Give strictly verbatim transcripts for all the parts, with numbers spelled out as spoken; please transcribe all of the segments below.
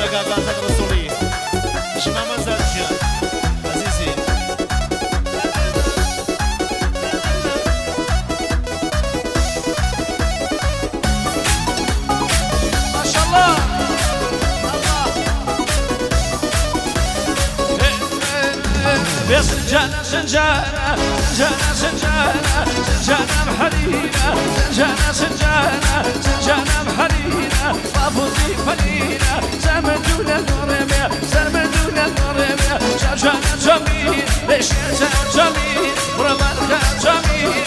لك عزك رسولي شما مزال جان عزيزي ما شاء الله الله سنجانة سنجانة سنجانة سنجانة سنجانة محلينا سنجانة سنجانة سنجانة محلينا وافوزي فلينا زمدونا الغريبة زمدونا الغريبة سنجانة جميل ليش يا جميل ورمالك جميل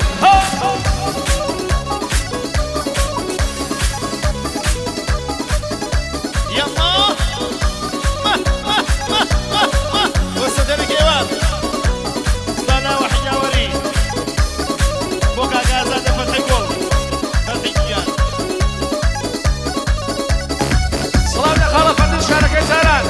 يلا وصدرك ايوان استنى واحد يا ولي فوق غازة فتحي جول فتحي جيان سلام يا خالة فرد الشارك يساران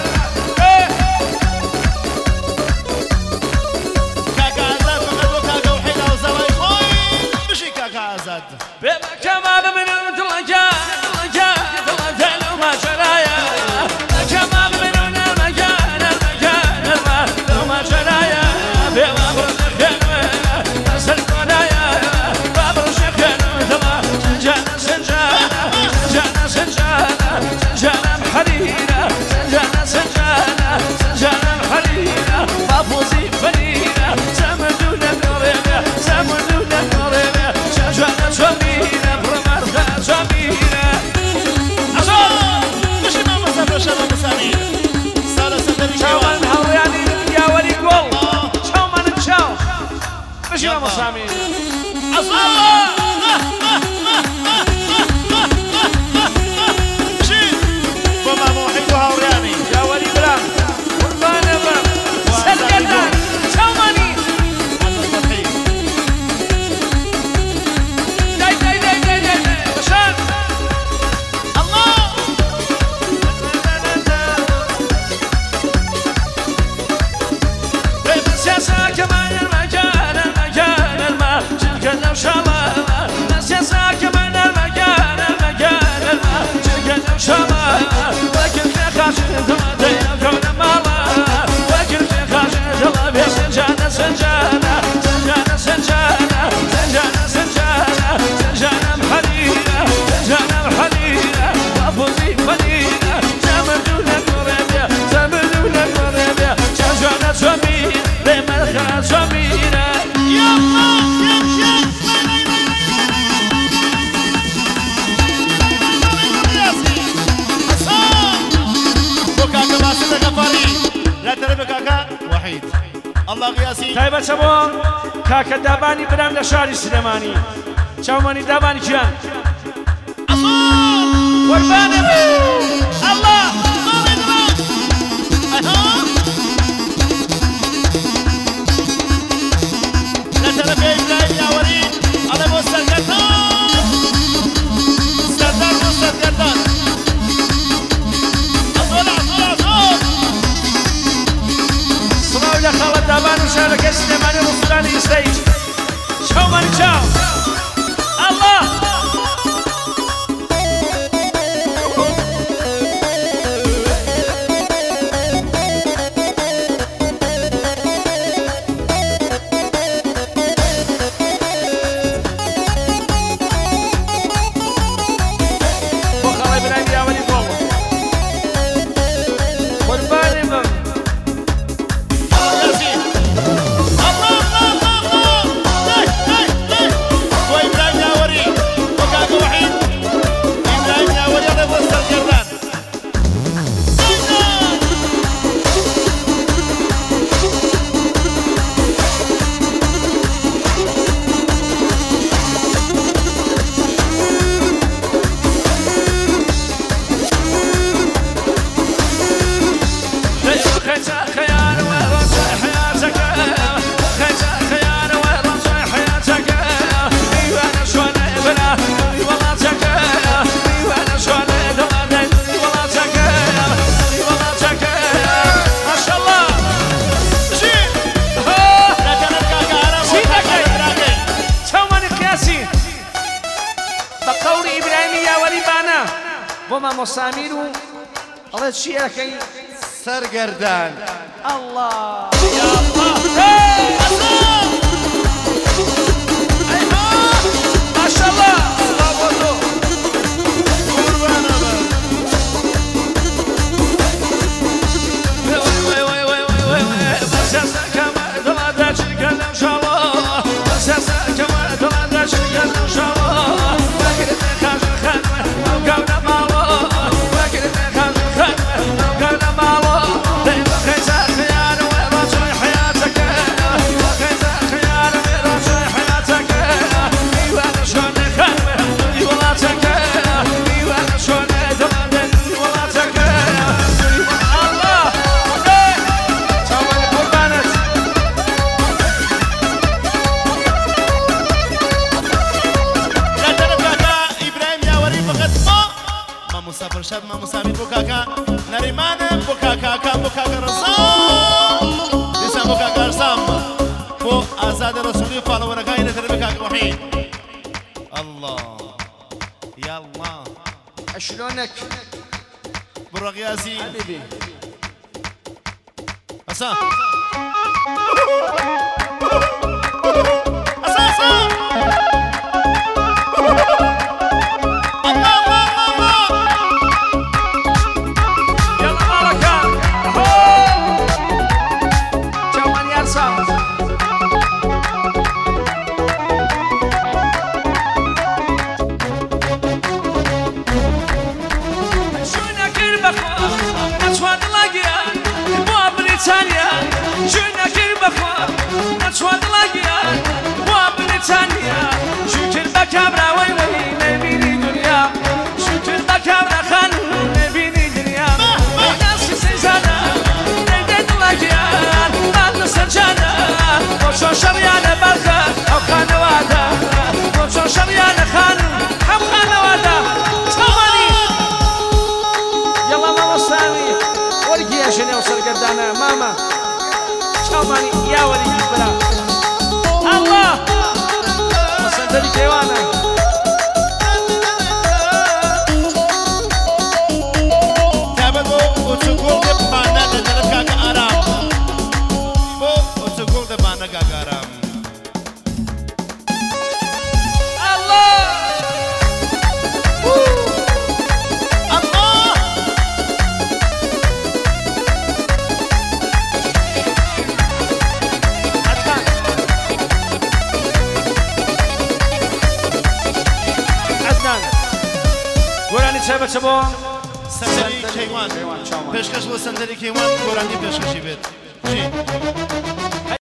كاكا عزاد فقد وكاكا وحيدة وزواي خوي مشي كاكا عزاد بما كمال من المتلقى المتلقى المتلقى ما شرايا كمال من المكان المكان ما شرايا بما برزخ سلطانايا بابرزخ سنجانة سنجانة سنجانة سنجانة سنجانة محلينا سنجانة سنجانة سنجانة محلينا بافوزي فلينا زمدونا الغريبة زمدونا الغريبة سنجانة جميلة برمارخة جميلة مشي ما مزال وشما مسامير سالة صدرك شاو ايوان من هورياني يا ولي قول شاو من تشاو مشي ما مسامير الله مشي وما موحد وهورياني يا ولي بلام قربان بلام سلقنا شاو ماني فتحي داي داي داي داي داي بشان الله السياسة كمان المكان المكان الماء شركة وشمال السياسة كمان المكان المكان الماء شركة وشمال وكل في خاشن ثمانية كون مالا وكل في خاشن ثمانية سنجانة سنجانة سنجانة سنجانة سنجانة سنجانة سنجانة محلينا سنجانة محلينا وافوزي فلينا زمدونا الغريبة زمدونا الغريبة سنجانة جميل بملخة جميلة يلا يلا وكاكا باسل غفاري لا ترى كاكا وحيد الله غياسي تایبەت چەبۆ کاکە دابانی برام لە شاری سلێمانی چاومانی دابانی گیان قوربانە بێ الله مامي دراك لا ترى في ابراهيم يا وليد على مستر قردان سردار مستر قردان اصول اصول اصول سڵاو لە خاڵە دابان و شارەکەی سلێمانی ڕووسڵانی ئیستەیت چاومانی چاو الله بۆ خاڵی برایم یاوەری گۆڵ قوربانی بم ياسين الله الله الله الله هاي هاي وابراهيم يا وليد وكاكا وحيد ابراهيم يا وليد على مستر قردان خيزة خيار ورجع حياتك خيزة خيار ورجع حياتك ايوانا شوان ابنا ولاتك ايوانا شوان ابنا ولاتك ولاتك ما شاء الله مشي لا ترى كاكا انا سيدك چاومانی قياسي بقول ابراهيم يا ولي بانا وما مصامير الله تشيلك سرگردان الله يا الله إيه ما شاء الله صلواتو قربان أبا وي وي وي وي وي وي بساسا كما دلا تشكل إن شاء الله بساسا كما دلا تشكل إن شاء الله فاكر خاج الخدمة وقونا مالو فاكر خاج الخدمة وقونا مالو دايما خيزا خيار ورجل حياتك خيزا خيار ورجل حياتك ايوانا شون خدمة ولاتك ايوانا شون دمدن ولاتك الله سواني قربانت لا تنفعك إبراهيم يا وري فقط ما ما مسافر شاب ما مسافر بوكاكا نريمان بوكاكا كم بوكاكا رسام لسه بوكاكا رسام فو آزاد رسولي فالو ورقاين تربكاك وحيد الله يا الله شلونك برق ياسين حبيبي أسا أسا أسا الله الله الله يلا بركة جوان يرسم شونك البخوة نتوان لاقيان مو بريطانيا شونك البخوة نتوان لاقيان مو بريطانيا شكر بكابرا وي وي نبيني دنيا شكر بكابرا خان نبيني دنيا ناس سيزانا نجد لاقيان بعد سجانا وشو شريانا برخة أو خانوادا وشو شريانا خان أو خانوادا تماني يلا ماما سامي ورقي يا شنو سرقدانا ماما تماني يا ولي البلا الله وسندلي كيوانا تابعو وتقول دبانا لجلت كاك آرام بو وتقول دبانا كاك آرام الله الله عدنان عدنان وراني تشابه تشابه صندلی کیوان کیوان، چاوان. پیشکش و صندلی کیوان گورانی پیشکشی بید چی؟